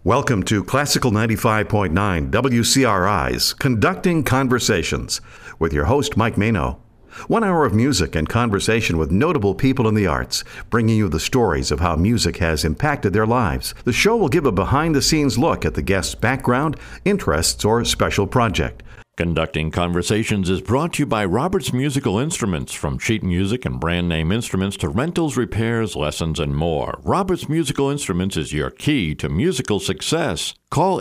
Welcome to Classical 95.9 WCRI's Conducting Conversations with your host, Mike Mano. 1 hour of music and conversation with notable people in the arts, bringing you the stories of how music has impacted their lives. The show will give a behind-the-scenes look at the guest's background, interests, or special project. Conducting Conversations is brought to you by Roberts Musical Instruments. From sheet music and brand name instruments to rentals, repairs, lessons, and more. Roberts Musical Instruments is your key to musical success. Call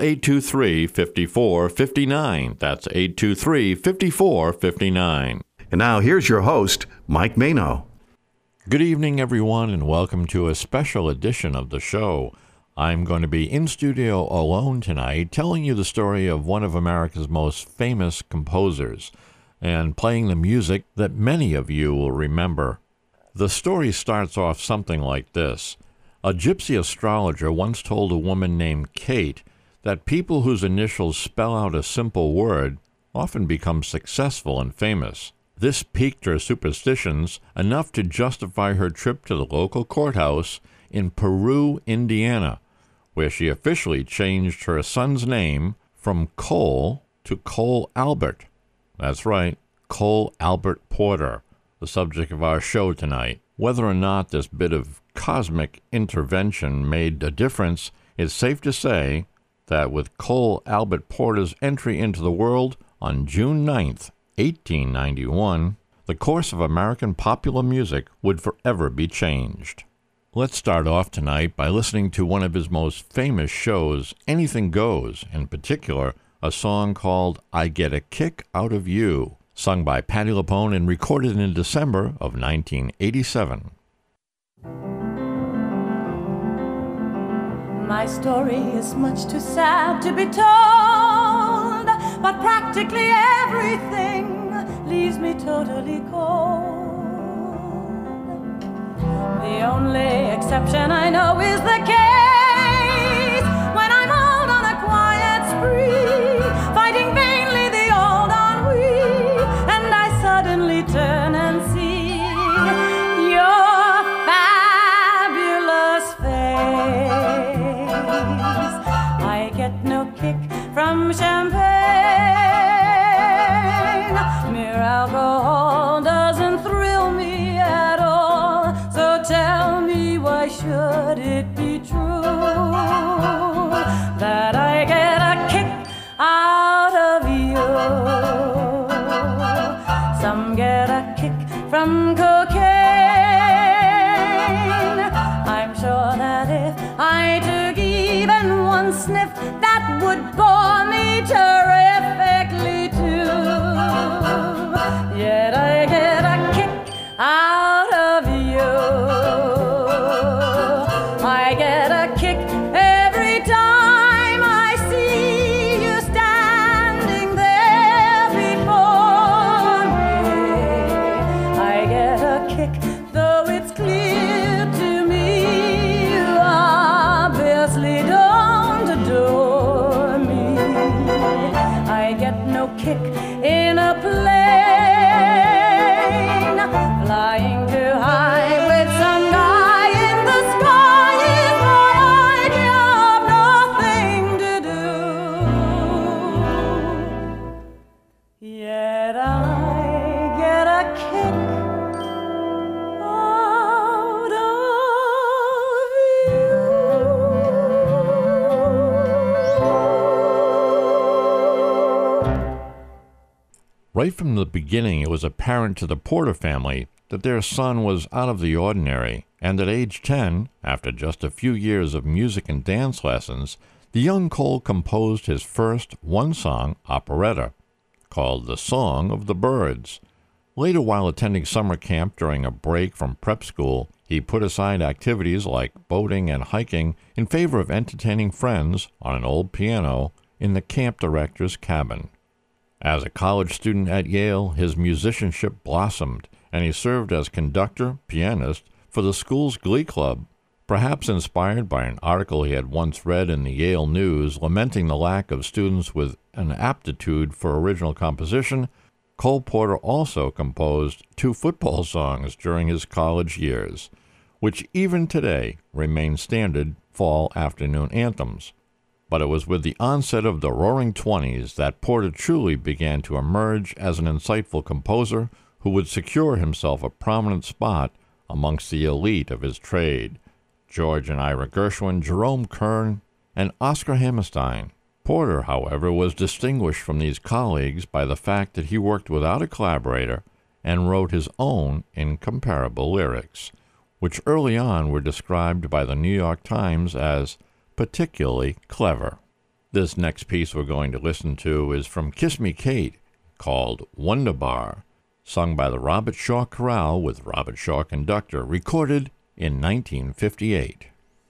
823-5459. That's 823-5459. And now here's your host, Mike Mano. Good evening, everyone, and welcome to a special edition of the show. I'm going to be in studio alone tonight, telling you the story of one of America's most famous composers and playing the music that many of you will remember. The story starts off something like this. A gypsy astrologer once told a woman named Kate that people whose initials spell out a simple word often become successful and famous. This piqued her superstitions enough to justify her trip to the local courthouse in Peru, Indiana, where she officially changed her son's name from Cole to Cole Albert. That's right, Cole Albert Porter, the subject of our show tonight. Whether or not this bit of cosmic intervention made a difference, it's safe to say that with Cole Albert Porter's entry into the world on June 9th, 1891, the course of American popular music would forever be changed. Let's start off tonight by listening to one of his most famous shows, Anything Goes, in particular, a song called I Get a Kick Out of You, sung by Patti LuPone and recorded in December of 1987. My story is much too sad to be told, but practically everything leaves me totally cold. The only exception I know is the case when I'm out on a quiet spree, fighting vainly the old ennui, and I suddenly turn and see your fabulous face. I get no kick from champagne, mere alcohol doesn't thrill me at all. Tell me, why should it be true that I get a kick out of you? Some get a kick from cocaine. I'm sure that if I took even one sniff, that would bore me terrifically too. Yet I get a kick out of you. I get a kick every time I see you standing there before me. I get a kick, though it's clear to me you obviously don't adore me. I get no kick in a plane, flying too high with some guy in the sky is what I have nothing to do. Yet I get a kick out of you. Right from the beginning, it was apparent to the Porter family that their son was out of the ordinary, and at age 10, after just a few years of music and dance lessons, the young Cole composed his first one-song operetta, called The Song of the Birds. Later, while attending summer camp during a break from prep school, he put aside activities like boating and hiking in favor of entertaining friends on an old piano in the camp director's cabin. As a college student at Yale, his musicianship blossomed, and he served as conductor, pianist for the school's glee club, perhaps inspired by an article he had once read in the Yale News lamenting the lack of students with an aptitude for original composition. Cole Porter also composed 2 football songs during his college years, which even today remain standard fall afternoon anthems. but it was with the onset of the Roaring Twenties that Porter truly began to emerge as an insightful composer who would secure himself a prominent spot amongst the elite of his trade. George and Ira Gershwin, Jerome Kern, and Oscar Hammerstein. Porter, however, was distinguished from these colleagues by the fact that he worked without a collaborator and wrote his own incomparable lyrics, which early on were described by the New York Times as particularly clever. This next piece we're going to listen to is from Kiss Me Kate, called Wunderbar, sung by the Robert Shaw Chorale with Robert Shaw conductor, recorded in 1958.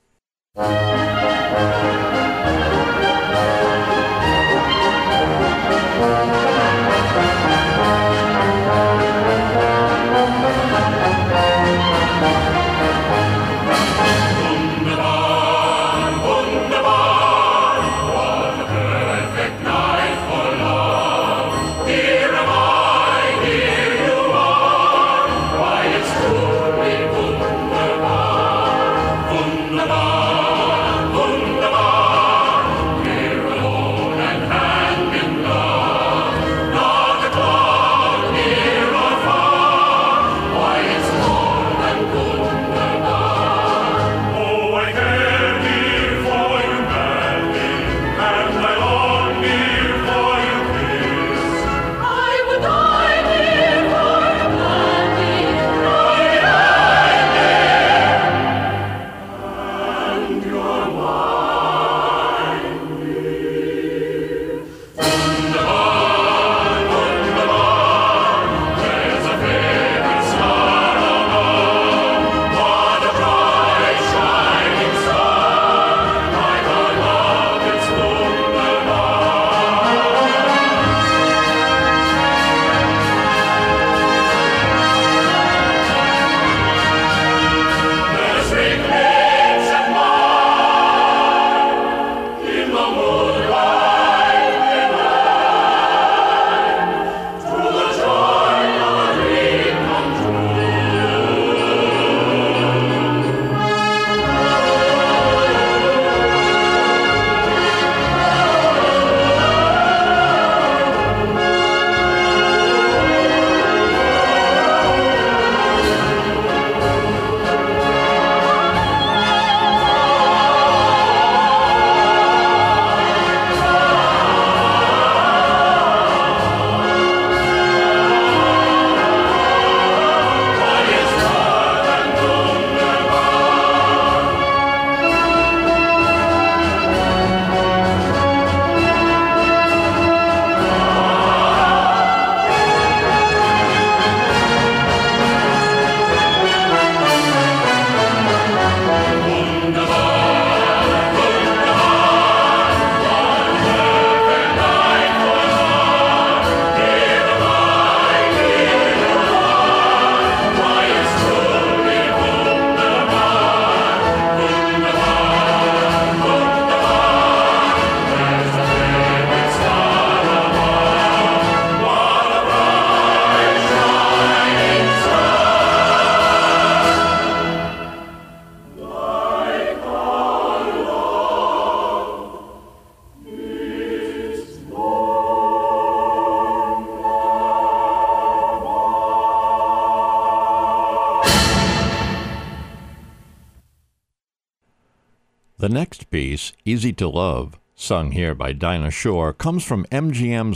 The next piece, Easy to Love, sung here by Dinah Shore, comes from MGM's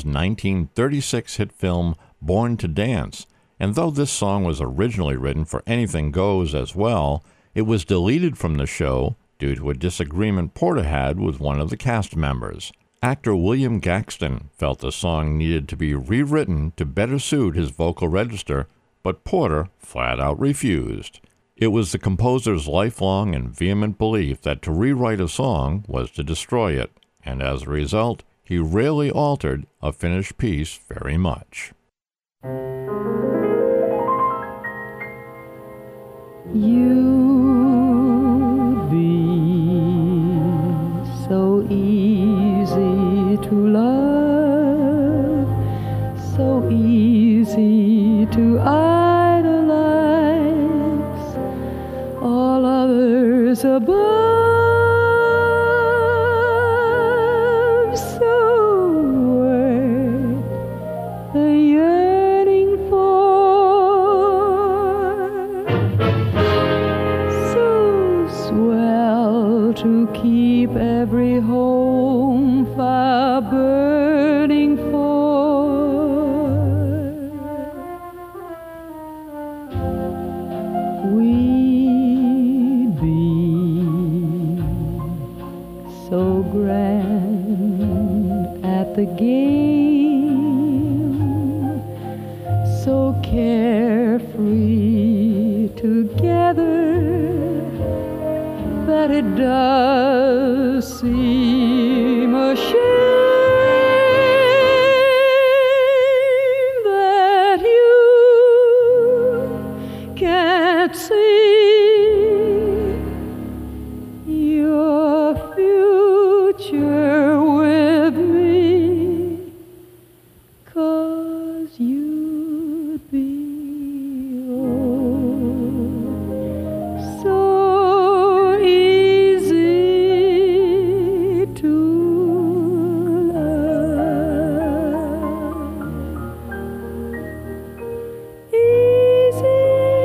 1936 hit film Born to Dance, and though this song was originally written for Anything Goes as well, it was deleted from the show due to a disagreement Porter had with one of the cast members. Actor William Gaxton felt the song needed to be rewritten to better suit his vocal register, but Porter flat out refused. It was the composer's lifelong and vehement belief that to rewrite a song was to destroy it, and as a result, he rarely altered a finished piece very much. You'd be so easy to love, so easy to idolize, all others above the home fire burning forth. We'd be so grand at the game, so carefree together, that it does seem a shame that you can't see your future with me, 'cause you'd be so easy to love. Easy,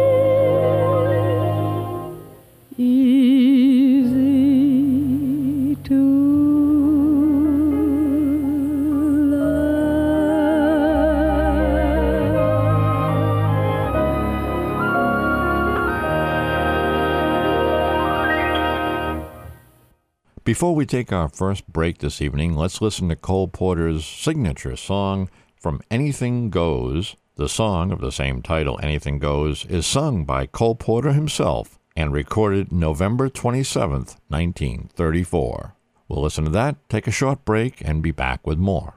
easy to Before we take our first break this evening, let's listen to Cole Porter's signature song, From Anything Goes. The song of the same title, Anything Goes, is sung by Cole Porter himself and recorded November 27th, 1934. We'll listen to that, take a short break, and be back with more.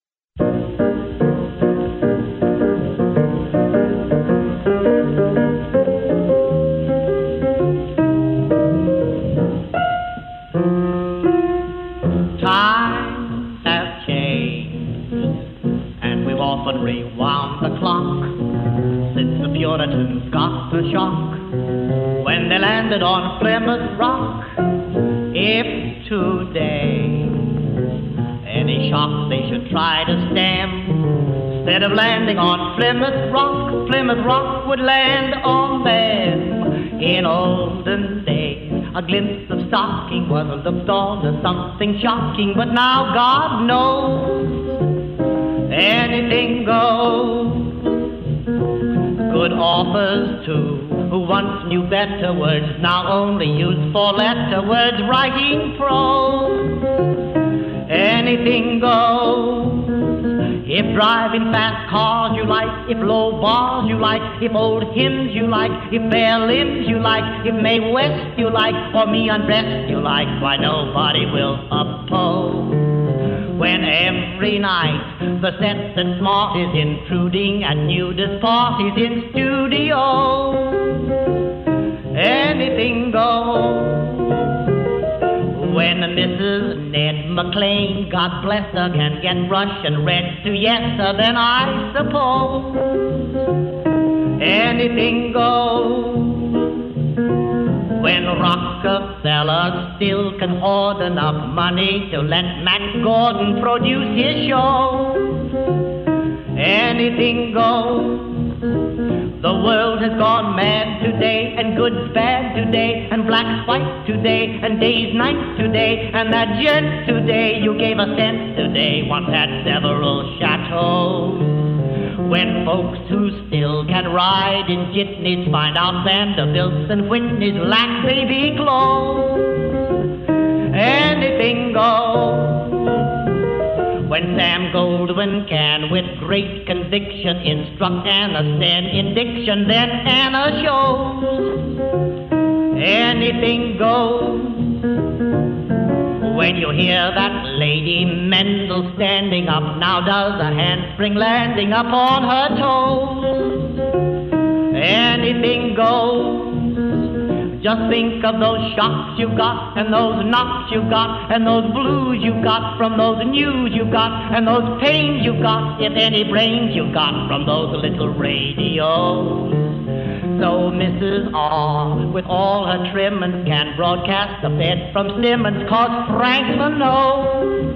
Times have changed, and we've often rewound the clock since the Puritans got the shock when they landed on Plymouth Rock. If today any shock they should try to stem, instead of landing on Plymouth Rock would land on them. In olden days, a glimpse of stocking was looked on as something shocking, but now God knows anything goes. Good authors too, who once knew better words, now only use four-letter words, writing prose. Anything goes. If driving fast cars you like, if low bars you like, if old hymns you like, if bare limbs you like, if Mae West you like, or me undressed you like, why nobody will oppose. When every night the set and smart is intruding and nudist parties in studios, anything goes. When Mrs. Ned McLean, God bless her, can get Russian red to yes sir, then I suppose anything goes. When Rockefeller still can hoard enough money to let Matt Gordon produce his show, anything goes. The world has gone mad today, and good's bad today, and black's white today, and day's night today, and that gent today you gave a cent today once had several chateaux. When folks who still can ride in jitneys find out Vanderbilts and Whitneys lack baby clothes, anything goes. When Sam Goldwyn can, with great conviction, instruct Anna Sten in diction, then Anna shows anything goes. When you hear that Lady Mendel standing up, now does a handspring landing up on her toes, anything goes. Just think of those shocks you got, and those knocks you got, and those blues you got from those news you got, and those pains you got, if any brains you got from those little radios. So Mrs. R, with all her trimmings, can broadcast the bed from Simmons, 'cause Franklin knows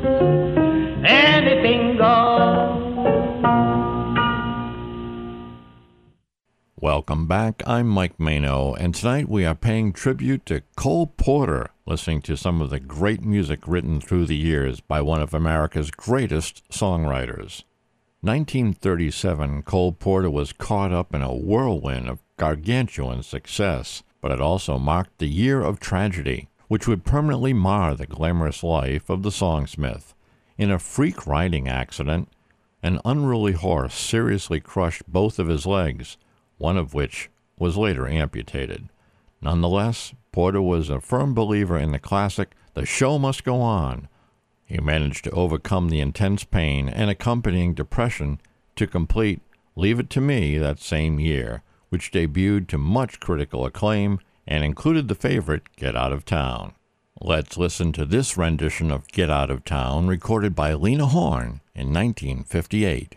anything goes. Welcome back. I'm Mike Mano, and tonight we are paying tribute to Cole Porter, listening to some of the great music written through the years by one of America's greatest songwriters. 1937, Cole Porter was caught up in a whirlwind of gargantuan success, but it also marked the year of tragedy, which would permanently mar the glamorous life of the songsmith. In a freak riding accident, an unruly horse seriously crushed both of his legs, one of which was later amputated. Nonetheless, Porter was a firm believer in the classic "The Show Must Go On." He managed to overcome the intense pain and accompanying depression to complete "Leave It to Me" that same year, which debuted to much critical acclaim and included the favorite "Get Out of Town." Let's listen to this rendition of "Get Out of Town," recorded by Lena Horne in 1958.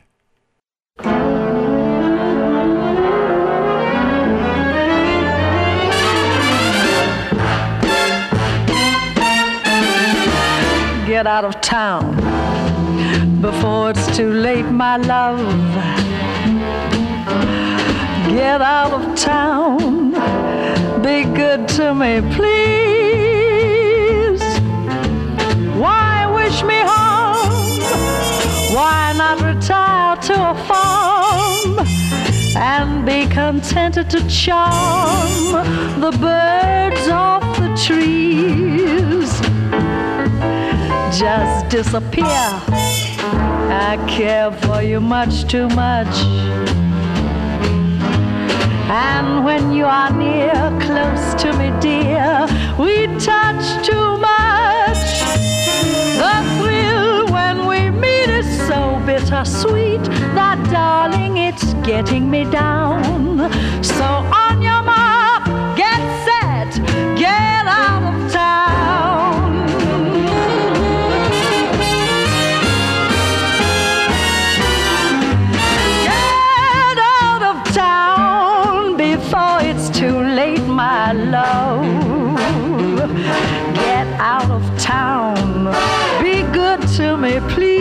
Get out of town before it's too late, my love. Get out of town, be good to me, please. Why wish me harm? Why not retire to a farm and be contented to charm the birds off the trees? Just disappear. I care for you much too much. And when you are near, close to me, dear, we touch too much. The thrill when we meet is so bittersweet that, darling, it's getting me down. So on your mark, get set, get out of town. Too late, my love. Get out of town. Be good to me,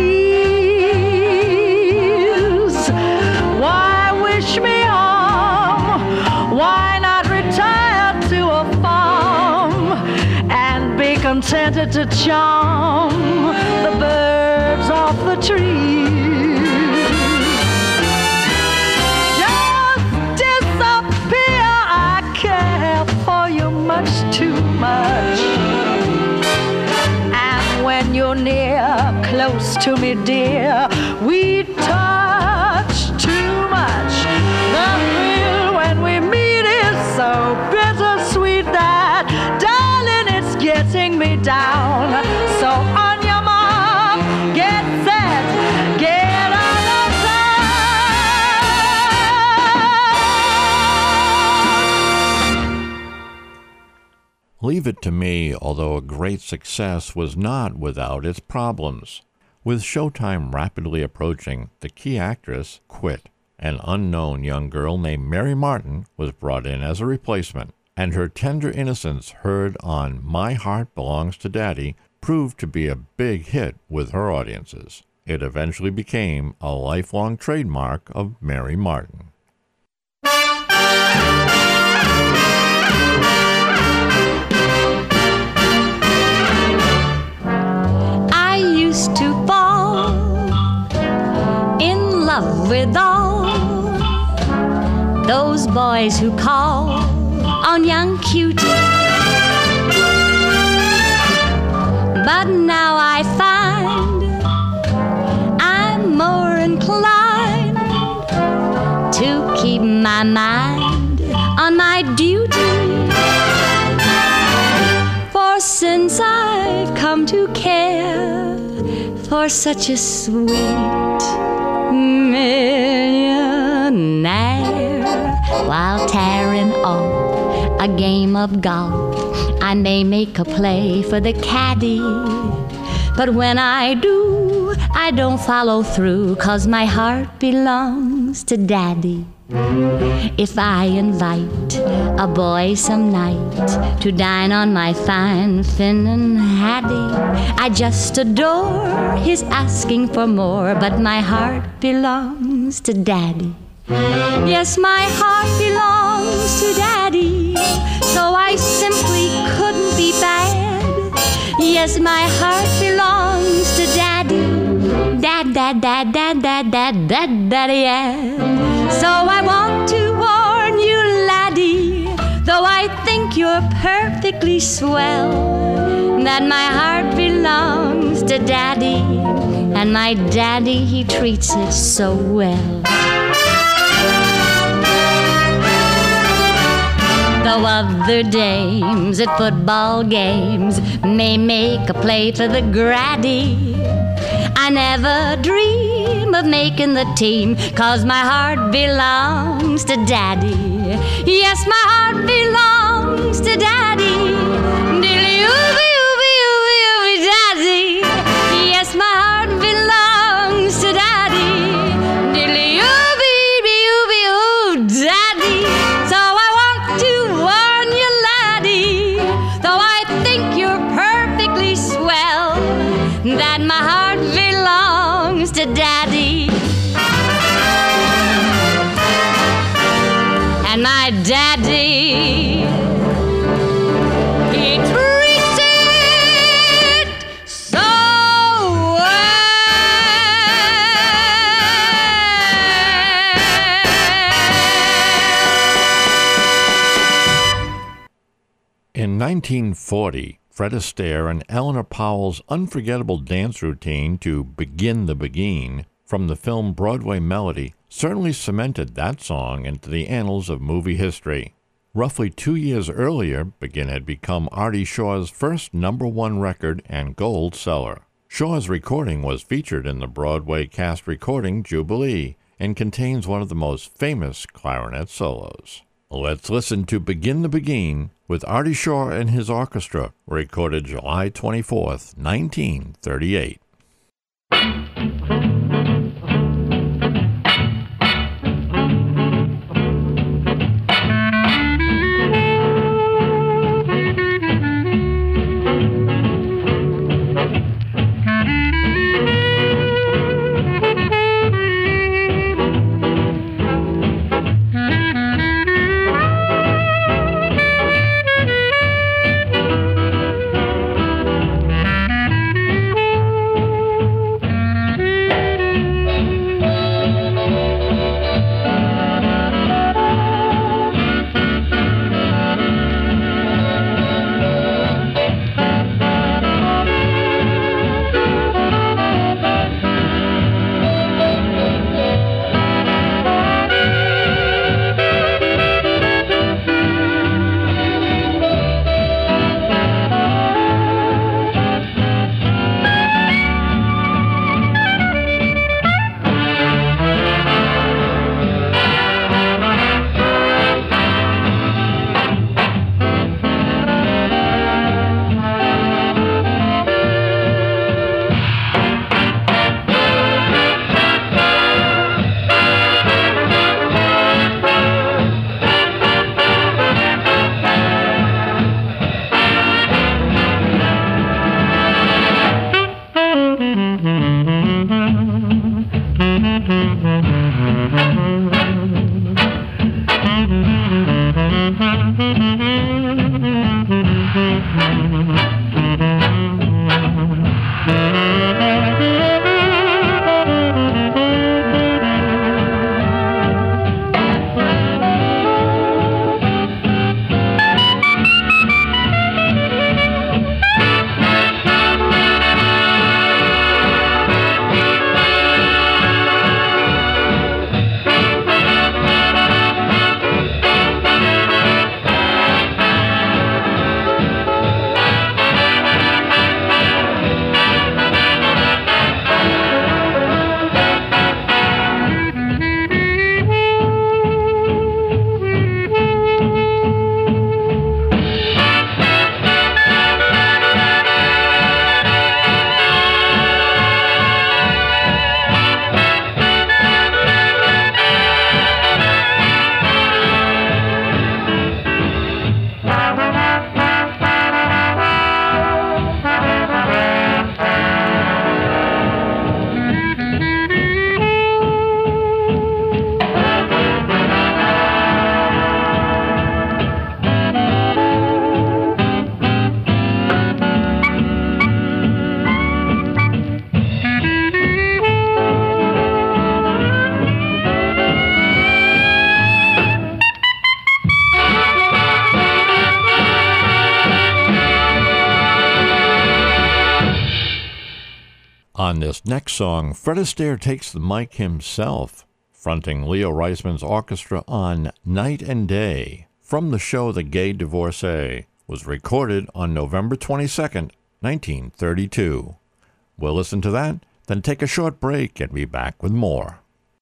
please. Why wish me harm? Why not retire to a farm and be contented to charm the birds off the trees? Much too much. And when you're near, close to me, dear, we touch too much. The thrill when we meet is so bittersweet that, darling, it's getting me down. So on your mark, get set, get out of Leave It to Me, although a great success, was not without its problems. With showtime rapidly approaching, the key actress quit. An unknown young girl named Mary Martin was brought in as a replacement, and her tender innocence heard on My Heart Belongs to Daddy proved to be a big hit with her audiences. It eventually became a lifelong trademark of Mary Martin. To fall in love with all those boys who call on young cutie. But now I find I'm more inclined to keep my mind on my duty. For since I've come to care for such a sweet millionaire, while tearing off a game of golf, I may make a play for the caddy. But when I do, I don't follow through, 'cause my heart belongs to Daddy. If I invite a boy some night to dine on my fine Finnan Haddie, I just adore his asking for more, but my heart belongs to Daddy. Yes, my heart belongs to Daddy, so I simply couldn't be bad. Yes, my heart belongs to Daddy. Daddy, yeah. So I want to warn you, laddie, though I think you're perfectly swell, that my heart belongs to Daddy, and my Daddy, he treats it so well. Though other dames at football games may make a play for the Graddy, I never dream of making the team, 'cause my heart belongs to Daddy. Yes, my heart belongs to Daddy. Dilly-ooby-ooby-ooby-ooby, Daddy. Yes, my heart belongs to Daddy. Dilly-ooby-ooby-ooby, Daddy. So I want to warn you, laddie, though I think you're perfectly swell, that my heart belongs to Daddy. And my Daddy, he treats it so In 1940, Fred Astaire and Eleanor Powell's unforgettable dance routine to Begin the Begin from the film Broadway Melody certainly cemented that song into the annals of movie history. Roughly 2 years earlier, Begin had become Artie Shaw's first #1 record and gold seller. Shaw's recording was featured in the Broadway cast recording Jubilee and contains one of the most famous clarinet solos. Let's listen to Begin the Begin with Artie Shaw and his orchestra, recorded July 24th, 1938. On this next song, Fred Astaire takes the mic himself, fronting Leo Reisman's orchestra on Night and Day from the show The Gay Divorcee, was recorded on November 22nd, 1932. We'll listen to that, then take a short break and be back with more.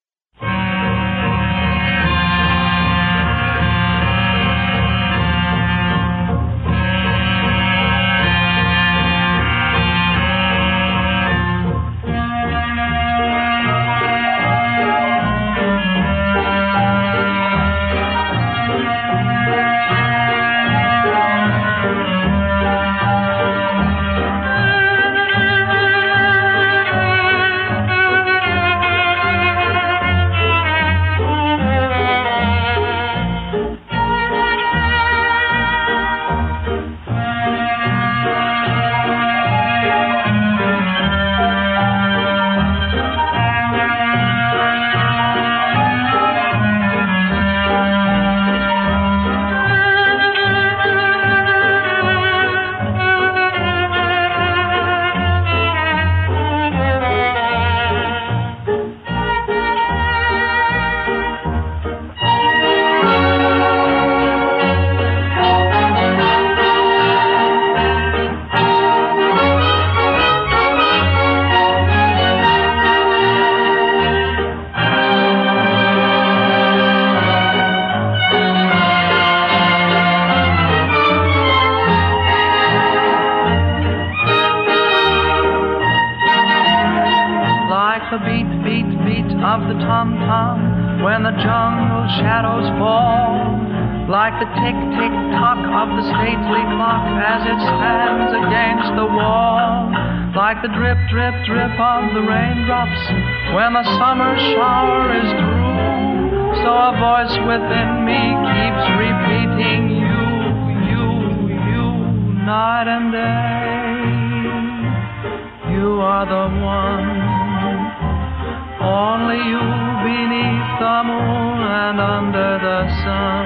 Of the tom-tom when the jungle shadows fall, like the tick-tick-tock of the stately clock as it stands against the wall, like the drip-drip-drip of the raindrops when the summer shower is through. So a voice within me keeps repeating you, night and day. You are the one, only you beneath the moon and under the sun.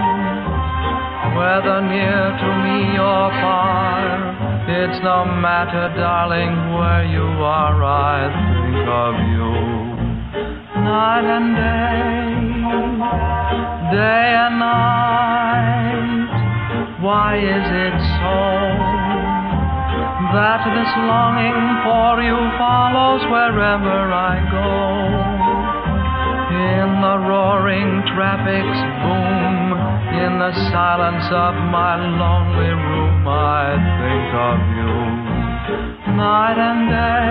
Whether near to me or far, it's no matter, darling, where you are, I think of you. Night and day and night. Why is it so that this longing for you follows wherever I go? In the roaring traffic's boom, in the silence of my lonely room, I think of you. Night and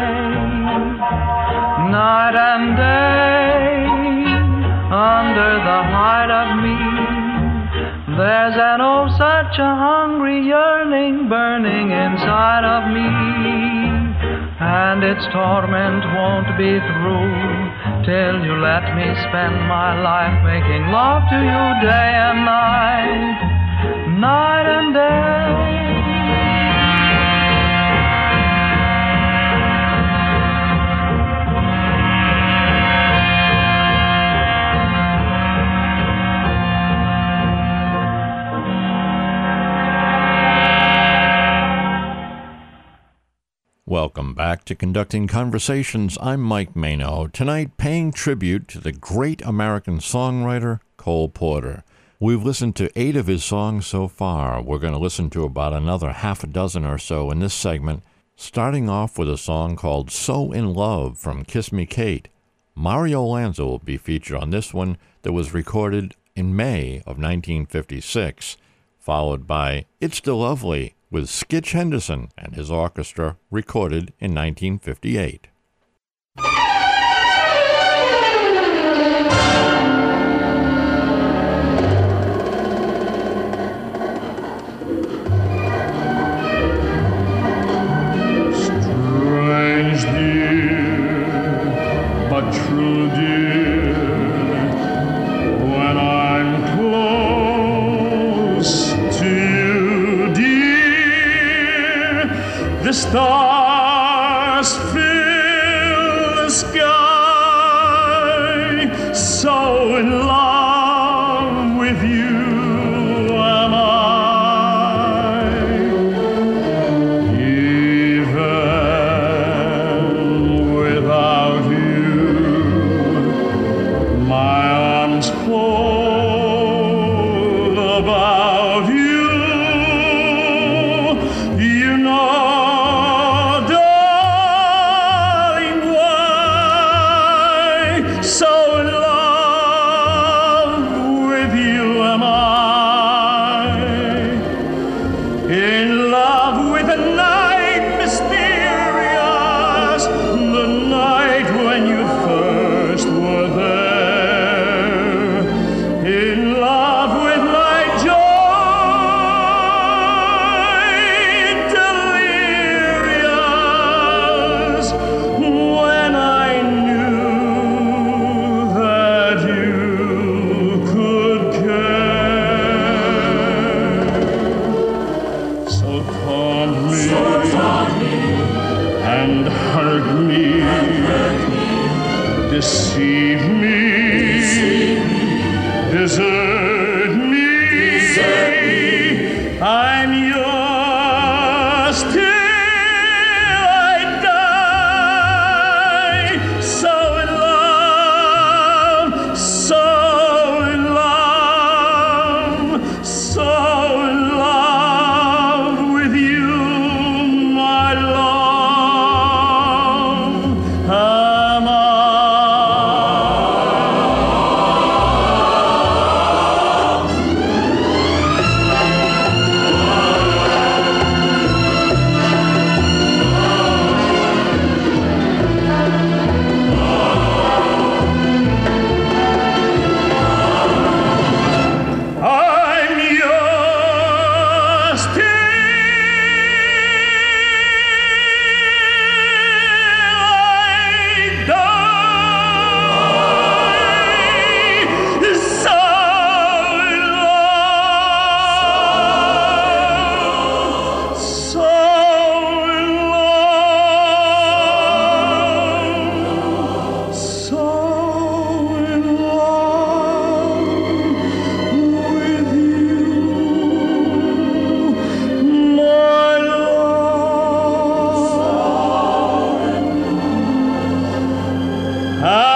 day, under the hide of me, there's an oh such a hungry yearning burning inside of me, and its torment won't be through till you let me spend my life making love to you day and night, night and day. Welcome back to Conducting Conversations. I'm Mike Mano, tonight paying tribute to the great American songwriter Cole Porter. We've listened to 8 of his songs so far. We're going to listen to about another half a dozen or so in this segment, starting off with a song called So in Love from Kiss Me Kate. Mario Lanza will be featured on this one that was recorded in May of 1956, followed by It's Still Lovely with Skitch Henderson and his orchestra, recorded in 1958. Strange dear, but true dear, when I'm close to you, dear, the stars fill the sky, so in love with you am I. Even me, deceive me, desert me. I'm yours till I die. So in love, so in love, so in love with you, my love. Am I? I'm yours till I die. So in love, so in love, so in love with you, my love.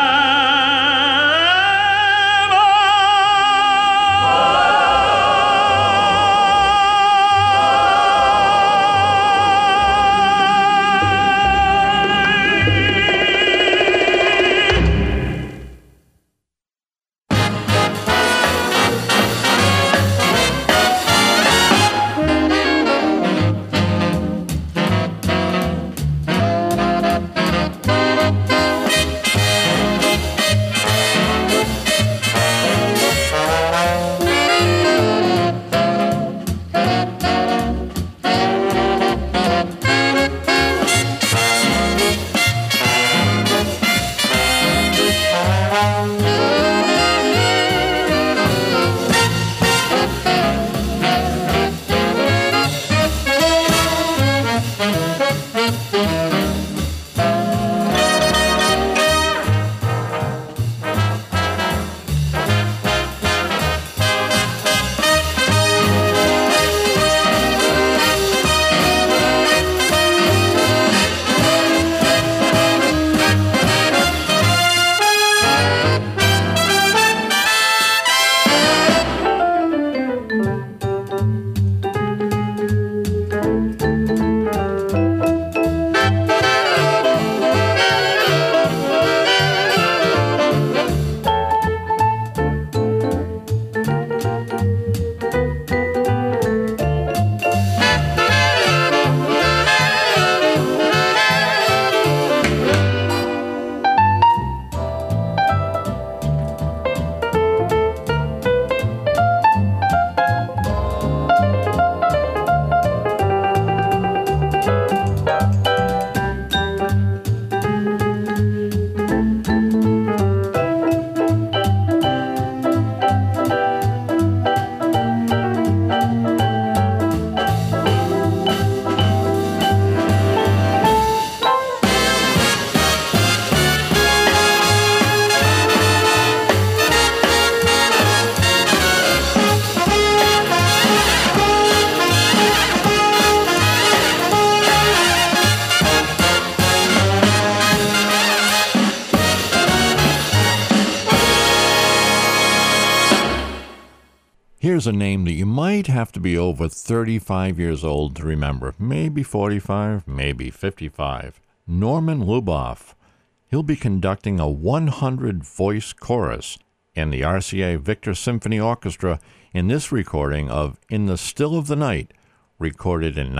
Here's a name that you might have to be over 35 years old to remember. Maybe 45, maybe 55. Norman Luboff. He'll be conducting a 100-voice chorus and the RCA Victor Symphony Orchestra in this recording of In the Still of the Night, recorded in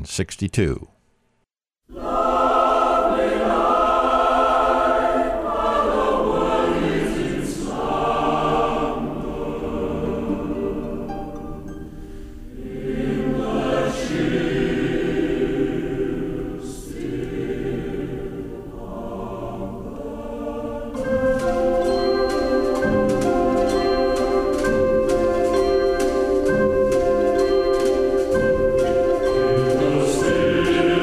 1962. Still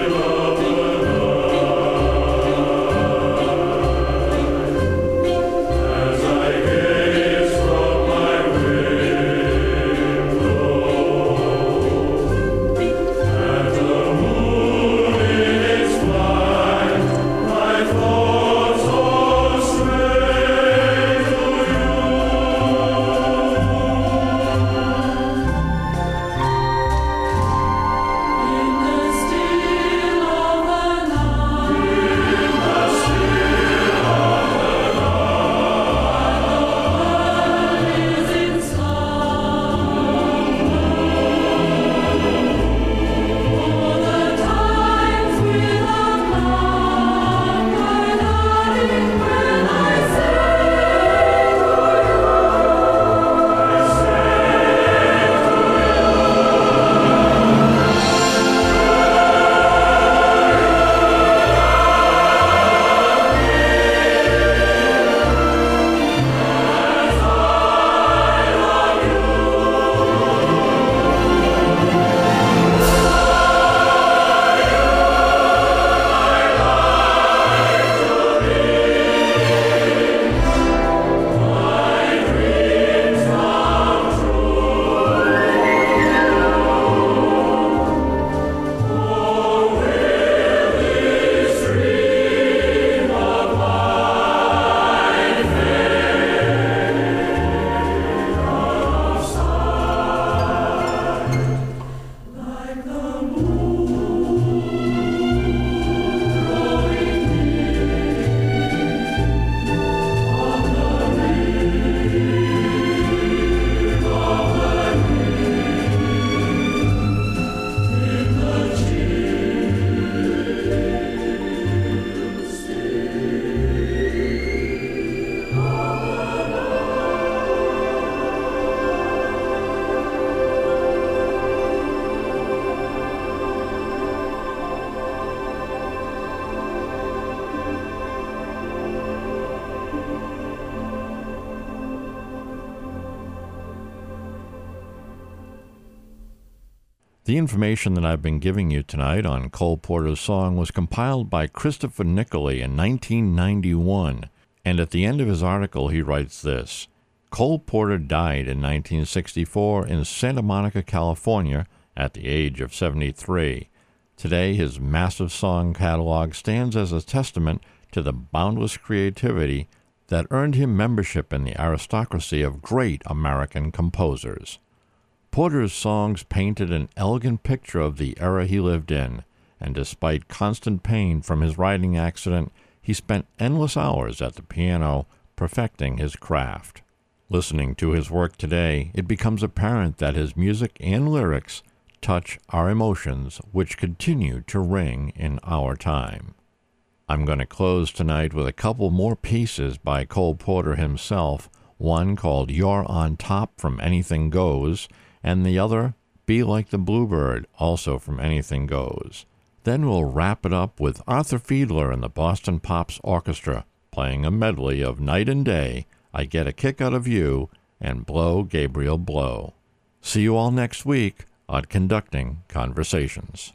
The information that I've been giving you tonight on Cole Porter's song was compiled by Christopher Nicoli in 1991, and at the end of his article he writes this: Cole Porter died in 1964 in Santa Monica, California, at the age of 73. Today, his massive song catalog stands as a testament to the boundless creativity that earned him membership in the aristocracy of great American composers. Porter's songs painted an elegant picture of the era he lived in, and despite constant pain from his riding accident, he spent endless hours at the piano perfecting his craft. Listening to his work today, it becomes apparent that his music and lyrics touch our emotions, which continue to ring in our time. I'm going to close tonight with a couple more pieces by Cole Porter himself, one called You're on Top from Anything Goes, and the other, Be Like the Bluebird, also from Anything Goes. Then we'll wrap it up with Arthur Fiedler and the Boston Pops Orchestra, playing a medley of Night and Day, I Get a Kick Out of You, and Blow, Gabriel, Blow. See you all next week on Conducting Conversations.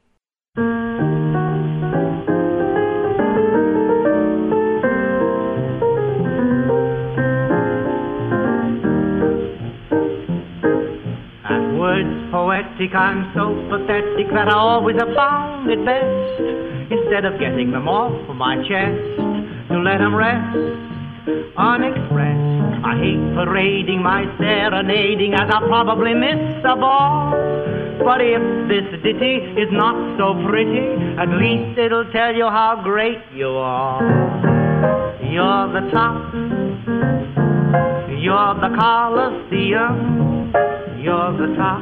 Poetic, I'm so pathetic that I always have found it best, instead of getting them off my chest, to let them rest unexpressed. I hate parading my serenading, as I probably miss a ball. But if this ditty is not so pretty, at least it'll tell you how great you are. You're the top, you're the Colosseum, you're the top,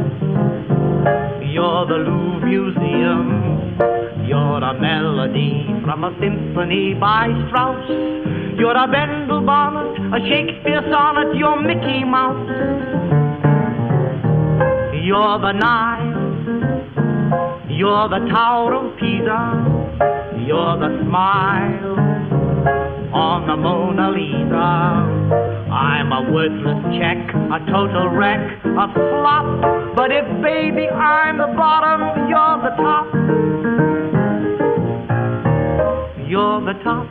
you're the Louvre Museum, you're a melody from a symphony by Strauss, you're a Bendel bonnet, a Shakespeare sonnet, you're Mickey Mouse, you're the Nile, you're the Tower of Pisa, you're the smile on the Mona Lisa. I'm a worthless check, a total wreck, a flop. But if, baby, I'm the bottom, you're the top. You're the top.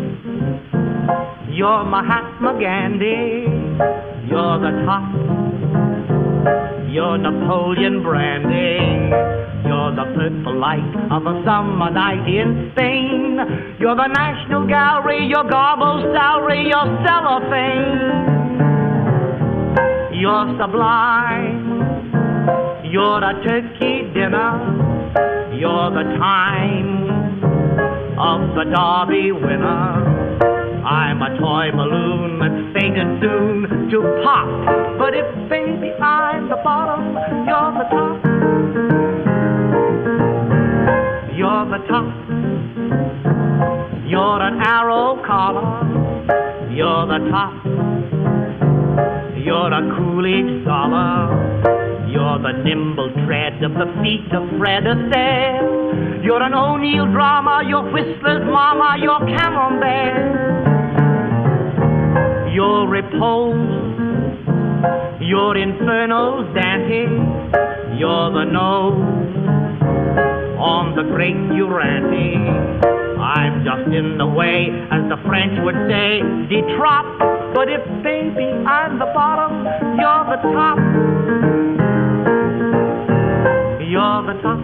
You're Mahatma Gandhi. You're the top. You're Napoleon Brandy. You're the purple light of a summer night in Spain. You're the National Gallery, your garbled salary, your cellophane. You're sublime. You're a turkey dinner. You're the time of the Derby winner. I'm a toy balloon that's fated soon to pop. But if, baby, I'm the bottom, you're the top. You're the top. You're an arrow collar. You're the top. You're a Coolidge dollar. You're the nimble tread of the feet of Fred Astaire. You're an O'Neill drama. You're Whistler's mama. You're Camembert. You're repose. You're Inferno's Dante. You're the nose on the great Durante. I'm just in the way, as the French would say, de trop. But if, baby, I'm the bottom, you're the top. You're the top.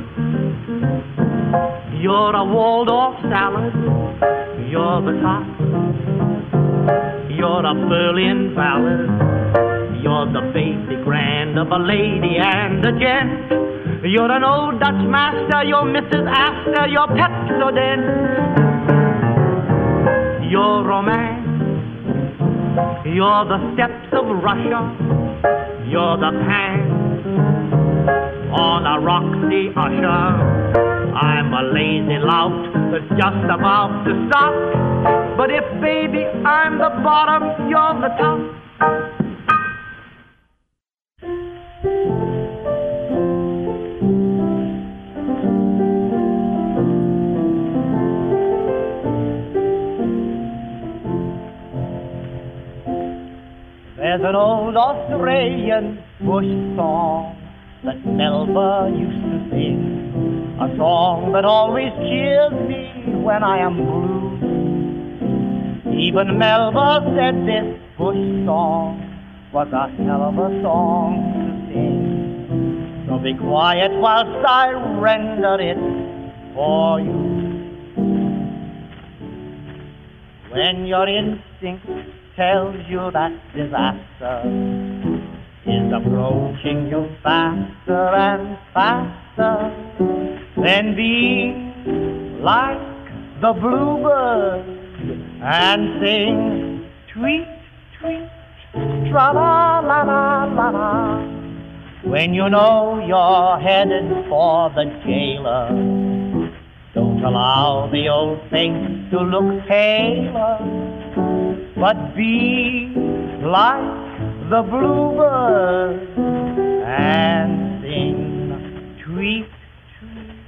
You're a Waldorf salad. You're the top. You're a Berlin ballad. You're the basic grand of a lady and a gent. You're an old Dutch master, you're Mrs. Astor, you're Pepsodent. You're romance. You're the steps of Russia. You're the pants on a Roxy Usher. I'm a lazy lout that's just about to stop. But if, baby, I'm the bottom, you're the top. There's an old Australian bush song that Melba used to sing, a song that always cheers me when I am blue. Even Melba said this bush song was a hell of a song to sing. So be quiet whilst I render it for you. When your instinct tells you that disaster is approaching you faster and faster, then be like the bluebird and sing tweet, tweet, tra-la-la-la-la-la. When you know you're headed for the jailer, don't allow the old face to look paler, but be like the bluebird and sing tweet, tweet,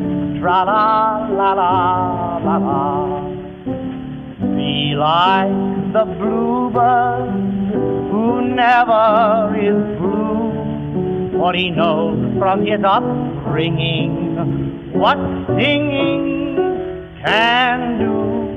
tra-la-la-la-la-la. Be like the bluebird who never is blue, for he knows from his upbringing what singing can do.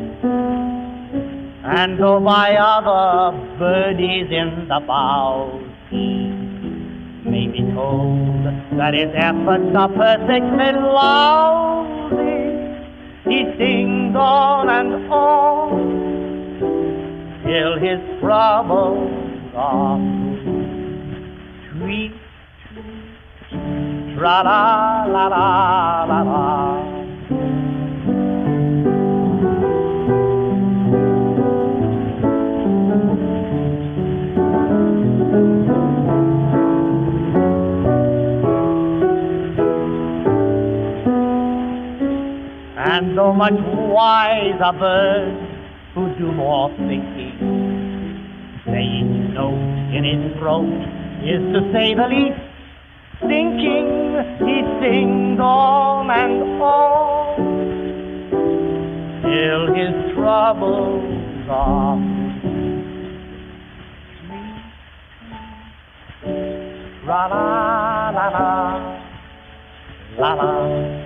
And though by other birdies in the boughs he may be told that his efforts are perfectly lousy, he sings on and on till his troubles are through. Tweet, tweet, tra-la-la-la-la-la. And though much wiser birds who do more thinking say each note in his throat is to say the least, thinking he sings on and on till his troubles are la-la-la-la-la.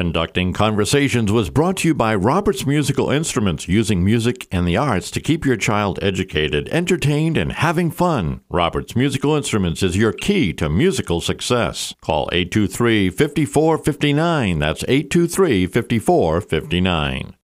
Conducting Conversations was brought to you by Roberts Musical Instruments, using music and the arts to keep your child educated, entertained, and having fun. Roberts Musical Instruments is your key to musical success. Call 823-5459. That's 823-5459.